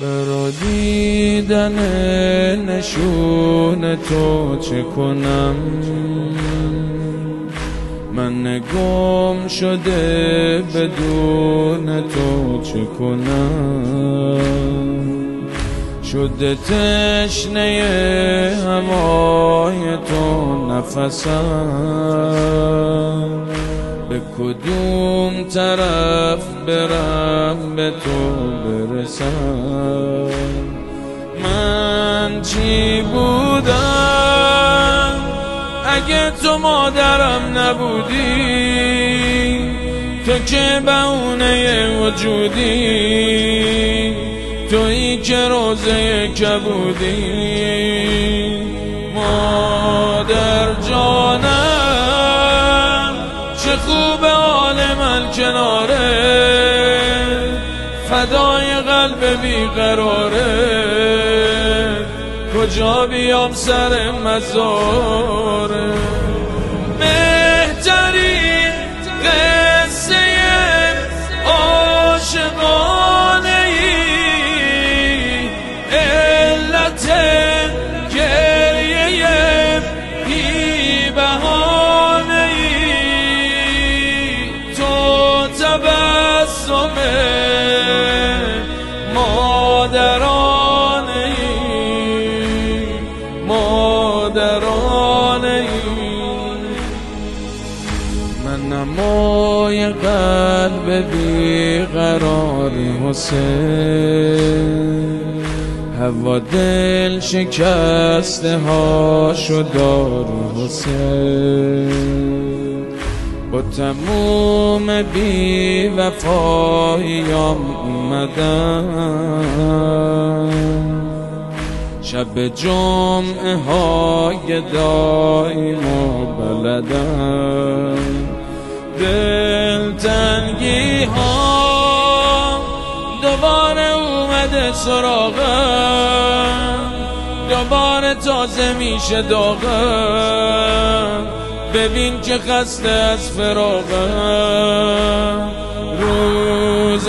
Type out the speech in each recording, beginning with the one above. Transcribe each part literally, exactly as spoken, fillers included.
برا دیدن نشون تو چه کنم؟ من گم شده بدون تو چه کنم؟ شده تشنه هوای تو نفسم، به کدوم طرف برم به تو برسم؟ من چی بودم اگه تو مادرم نبودی؟ تو که بهونه وجودی، تویی که روزه کبودی. مادر جانم چه خوب حال من کناره، فدای قلب بیقراره. کجا بیام سر مزاره؟ بهترین قصه عاشقانه ای، علت گریه بی بهانه ای، تو تبسم مادرانه ای، مادرانه ای. من نمای قلب بیقرار حسین، هوا دل شکسته ها شدار حسین. با تموم بی وفاییام اومدم، شب جمعه های دایم و بلدم. دلتنگی ها دوباره اومده سراغم، دوباره تازه میشه داغم. ببین که خسته از فراغم. روز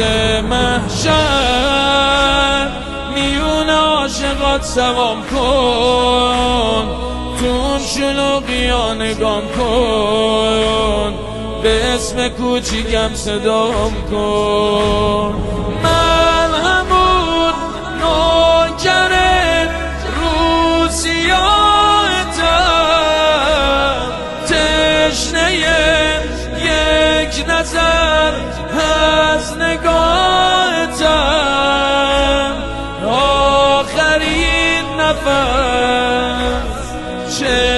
محشر میون عاشقات سوام کن، تو اون شلوغیا نگام کن، به اسم کوچیکم صدام کن. من همون نوکر روسیاه‌تم، تشنه یک نظر از نگاهتم. آخرین نفس چه